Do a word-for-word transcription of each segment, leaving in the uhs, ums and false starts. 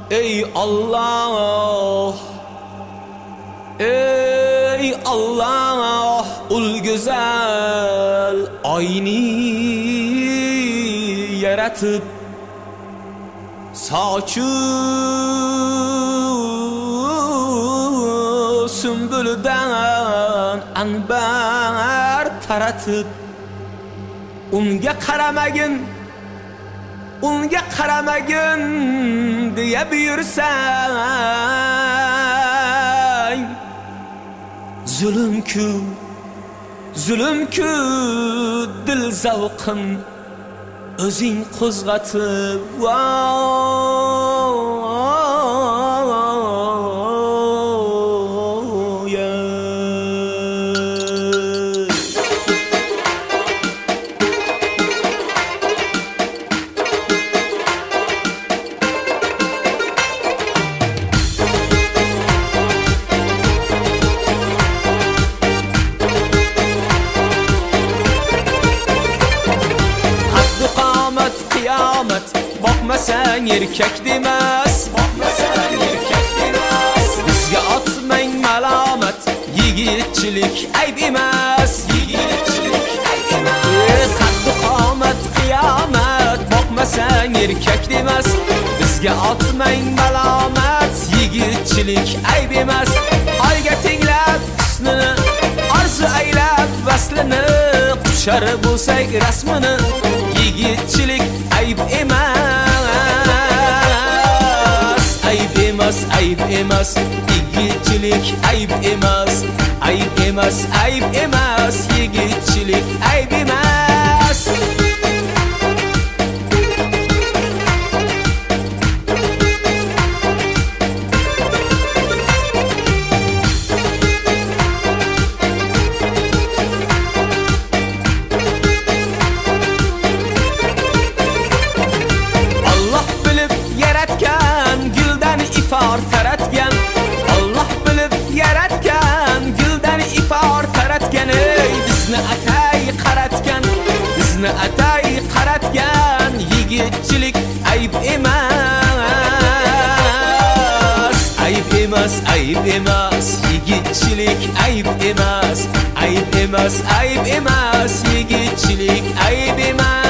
Ey Allah, ey Allah, ul güzel ayni yaratıp saçı sümbülden anbar taratıp unga qaramagin, unga qaramagin diye buyursan, zulüm-ku, zulüm-ku dil zavqin o'zing qo'zg'atib bakmasan erkek demez, bakmasan erkek demez. Bizga atmang malamat, yigitchilik ayb emas, yigitchilik ayb emas. Qaddi qomat qiyomat, bakmasan erkek demez. Bizga atmang malamat, yigitchilik ayb emas. Oyga tenglab husnini, arzu aylab vaslini, qushar bo'lsak rasmini, yigitchilik ayb emas, ayb emas, ayb emas, yigitchilik ayb emas, ayb emas, ayb emas, yigitchilik ayb emas. Taratgan Allah bilib yaratgan, guldan ifor taratgan, ey bizni atay qaratgan, bizni atay qaratgan, yigitchilik ayb emas, ayb emas, ayb emas, yigitchilik ayb emas, ayb emas, ayb emas, yigitchilik ayb emas.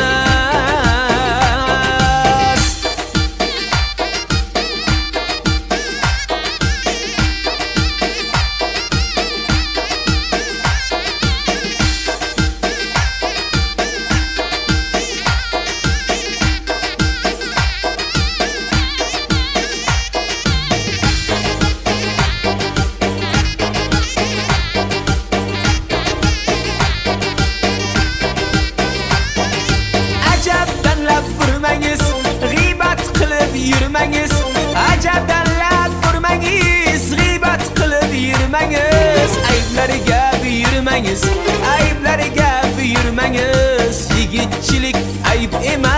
G'iybat qilib yurmangiz, ajabdanlab turmangiz, g'iybat qilib yurmangiz, ayblariga buyurmangiz, ayblariga buyurmangiz, yigitchilik ayb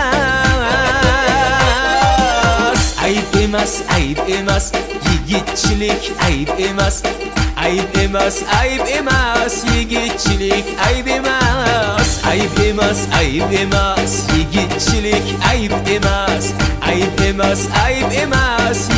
emas, ayb emas, ayb emas, yigitchilik ayb emas, ayb emas, ayb emas, yigitchilik ayb emas, ayb emas, ayb emas, yigitchilik ayb emas, ayb emas, ayb emas,